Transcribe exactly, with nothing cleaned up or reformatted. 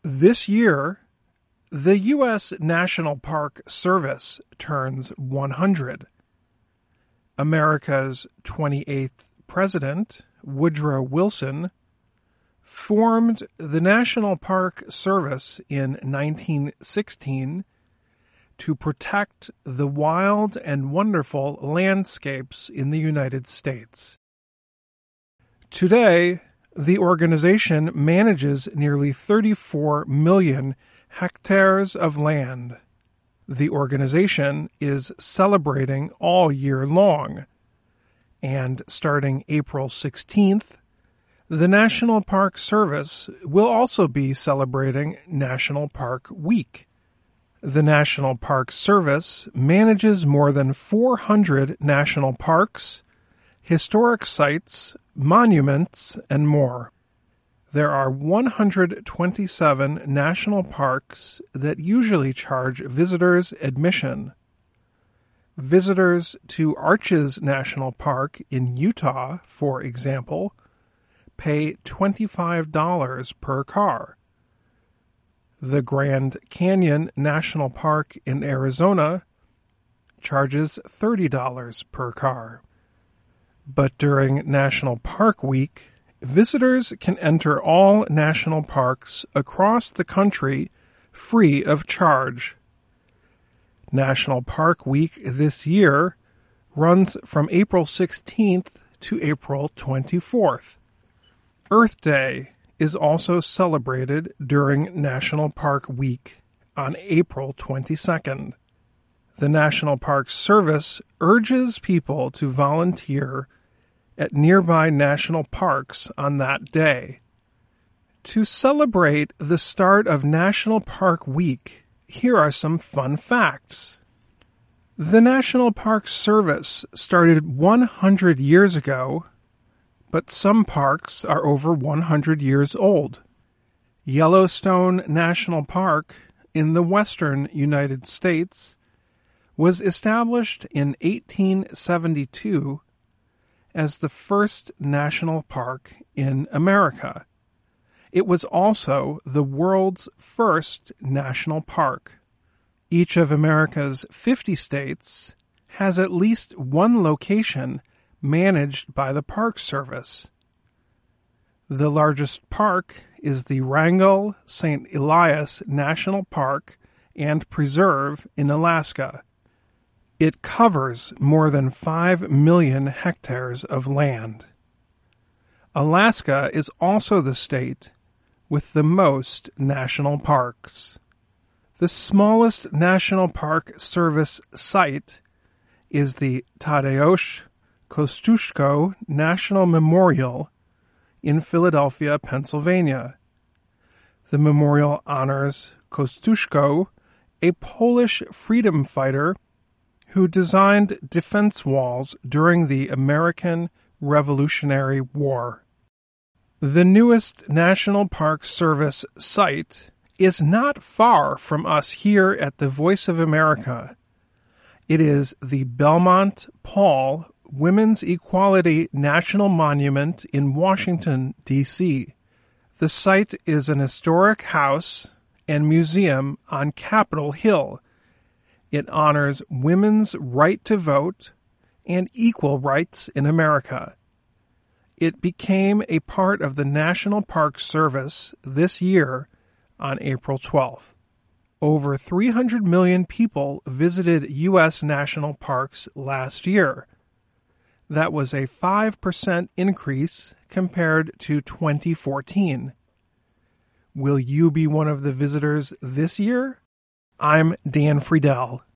This year, the U S National Park Service turns one hundred. America's twenty-eighth president, Woodrow Wilson, formed the National Park Service in nineteen sixteen to protect the wild and wonderful landscapes in the United States. Today, the organization manages nearly thirty-four million hectares of land. The organization is celebrating all year long, and starting April sixteenth, the National Park Service will also be celebrating National Park Week. The National Park Service manages more than four hundred national parks, historic sites, monuments, and more. There are one hundred twenty-seven national parks that usually charge visitors admission. Visitors to Arches National Park in Utah, for example, pay twenty-five dollars per car. The Grand Canyon National Park in Arizona charges thirty dollars per car. But during National Park Week, visitors can enter all national parks across the country free of charge. National Park Week this year runs from April sixteenth to April twenty-fourth. Earth Day is also celebrated during National Park Week on April twenty-second. The National Park Service urges people to volunteer at nearby national parks on that day. To celebrate the start of National Park Week, here are some fun facts. The National Park Service started one hundred years ago, but some parks are over one hundred years old. Yellowstone National Park in the western United States was established in eighteen seventy-two as the first national park in America. It was also the world's first national park. Each of America's fifty states has at least one location managed by the Park Service. The largest park is the Wrangell Saint Elias National Park and Preserve in Alaska. It covers more than five million hectares of land. Alaska is also the state with the most national parks. The smallest National Park Service site is the Tadeusz Kościuszko National Memorial in Philadelphia, Pennsylvania. The memorial honors Kościuszko, a Polish freedom fighter who designed defense walls during the American Revolutionary War. The newest National Park Service site is not far from us here at the Voice of America. It is the Belmont Paul Women's Equality National Monument in Washington, D C The site is an historic house and museum on Capitol Hill. It honors women's right to vote and equal rights in America. It became a part of the National Park Service this year on April twelfth. Over three hundred million people visited U S national parks last year. That was a five percent increase compared to twenty fourteen. Will you be one of the visitors this year? I'm Dan Friedel.